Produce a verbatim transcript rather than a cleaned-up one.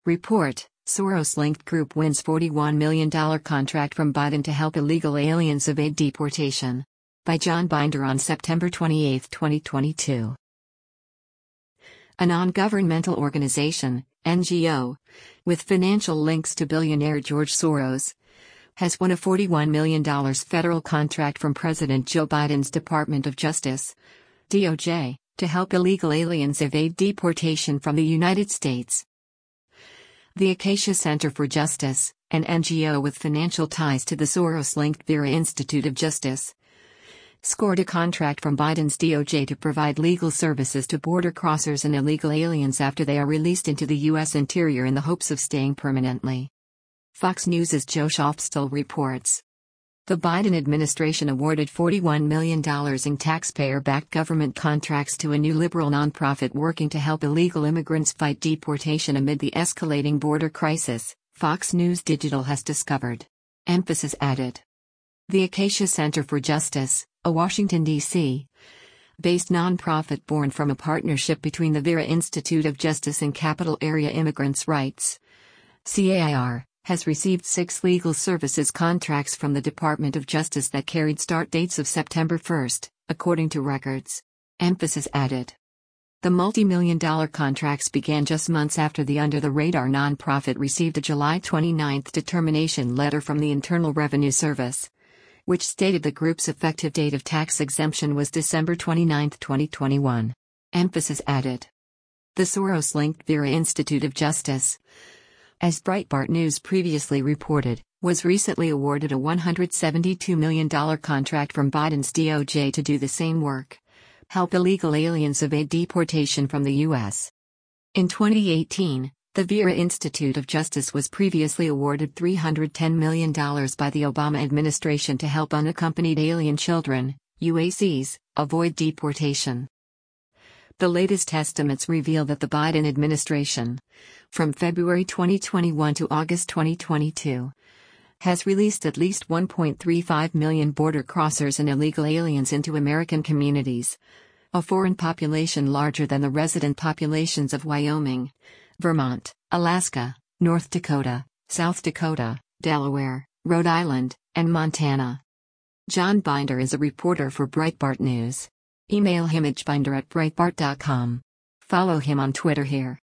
Report: Soros-linked group wins forty-one million dollars contract from Biden to help illegal aliens evade deportation. By John Binder on September twenty-eighth, twenty twenty-two. A non-governmental organization, N G O, with financial links to billionaire George Soros, has won a forty-one million dollars federal contract from President Joe Biden's Department of Justice, D O J, to help illegal aliens evade deportation from the United States. The Acacia Center for Justice, an N G O with financial ties to the Soros-linked Vera Institute of Justice, scored a contract from Biden's D O J to provide legal services to border crossers and illegal aliens after they are released into the U S interior in the hopes of staying permanently. Fox News' Joe Schofstall reports. The Biden administration awarded forty-one million dollars in taxpayer-backed government contracts to a new liberal nonprofit working to help illegal immigrants fight deportation amid the escalating border crisis, Fox News Digital has discovered. Emphasis added. The Acacia Center for Justice, a Washington, D C based nonprofit born from a partnership between the Vera Institute of Justice and Capital Area Immigrants' Rights, C A I R, has received six legal services contracts from the Department of Justice that carried start dates of September first, according to records. Emphasis added. The multi-million dollar contracts began just months after the under-the-radar nonprofit received a July twenty-ninth determination letter from the Internal Revenue Service, which stated the group's effective date of tax exemption was December twenty-ninth, twenty twenty-one. Emphasis added. The Soros-linked Vera Institute of Justice, as Breitbart News previously reported, was recently awarded a one hundred seventy-two million dollars contract from Biden's D O J to do the same work: help illegal aliens evade deportation from the U S. In twenty eighteen, the Vera Institute of Justice was previously awarded three hundred ten million dollars by the Obama administration to help unaccompanied alien children, U A Cs, avoid deportation. The latest estimates reveal that the Biden administration, from February twenty twenty-one to August twenty twenty-two, has released at least one point three five million border crossers and illegal aliens into American communities, a foreign population larger than the resident populations of Wyoming, Vermont, Alaska, North Dakota, South Dakota, Delaware, Rhode Island, and Montana. John Binder is a reporter for Breitbart News. Email him at binder at breitbart dot com. Follow him on Twitter here.